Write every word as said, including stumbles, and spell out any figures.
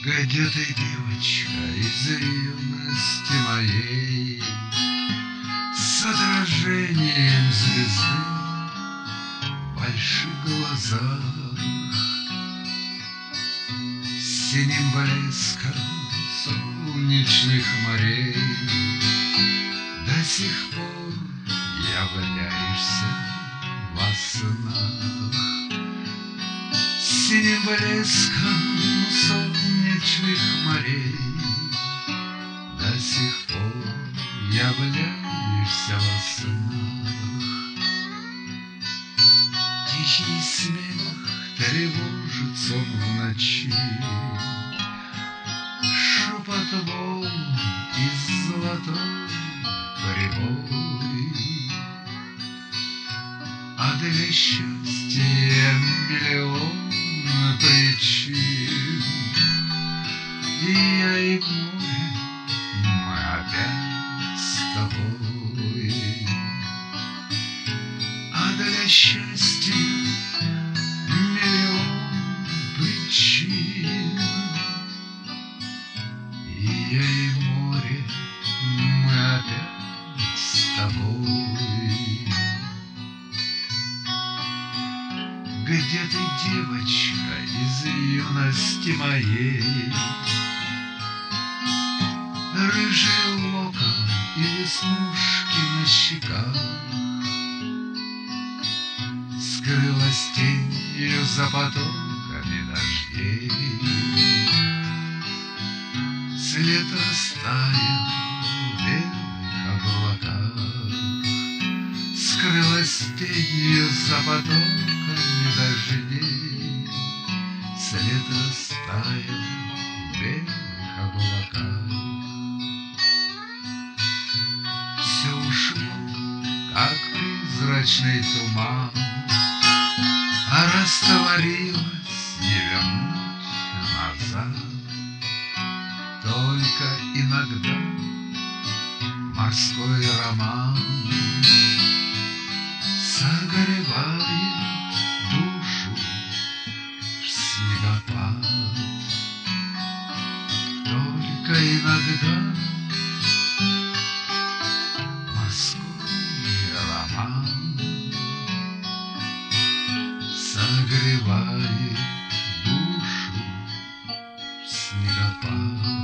Где ты, девочка, из юности моей, с отражением звезды в больших глазах, с синим блеском солнечных морей до сих пор являешься во снах. С синим блеском солнечных морей до сих пор являешься во снах. Тихий смех тревожит сон в ночи, шепот волн и золотой прибой, а для счастья миллион причин, и я и море, мы опять с тобой. А для счастья миллион причин, и я и море, мы опять с тобой. Где ты, девочка, из юности моей? Рыжий локон и веснушки на щеках, скрылась тенью за потоками дождей. След растаял в белых облаках, скрылась тенью за потоками дождей. След растаял в белых облаках. Все ушло, как призрачный туман, а растворилось не вернуть назад. Только иногда морской роман согревает душу в снегопад. Только иногда морской роман согревает душу в снегопад.